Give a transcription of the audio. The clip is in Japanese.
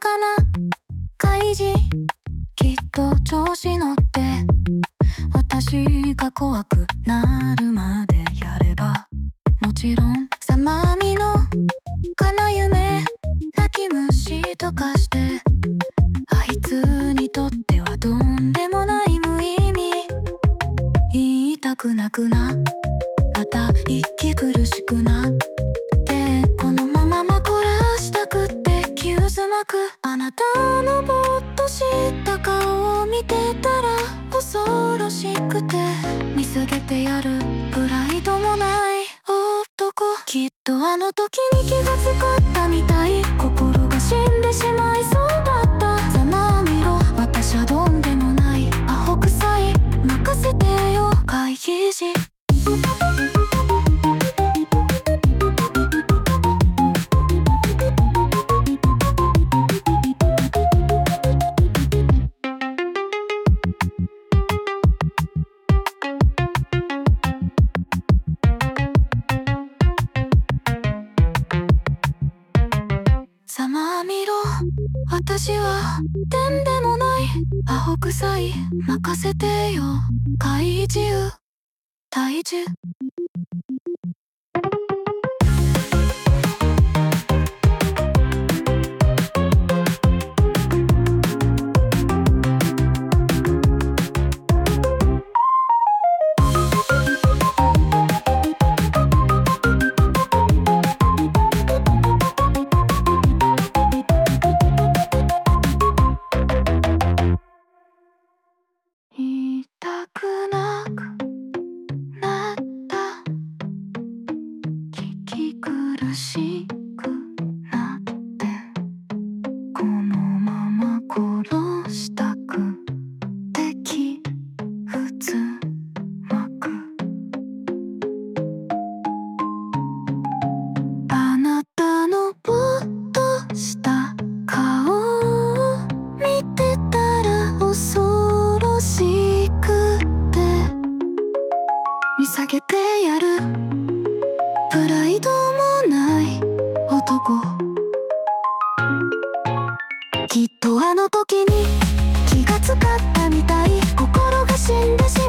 かな開示。きっと調子乗って私が怖くなるまでやれば、もちろんさまみのかな夢泣き虫とかして、あいつにとってはどんでもない無意味。言いたくなくなまた息苦しくなって、このまま残らしたくって傷まく。あなたのぼーっとした顔を見てたら恐ろしくて、見せててやるプライドもない男。きっとあの時に気がつかったみたい。心が死んでしまいそうだった。ざまあみろ、私はどんでもないアホくさい。任せてよ会議時。ざまあみろ、私はでんでもないアホくさい。任せてよ怪獣体重。言いたくなくなった。聞き苦しくなって、このまま殺したくてきふつまく。あなたのぼーっとした顔を見てたら恐ろしくて、見下げてやるプライドもない男。きっとあの時に気がつかったみたい。心が死んでしまう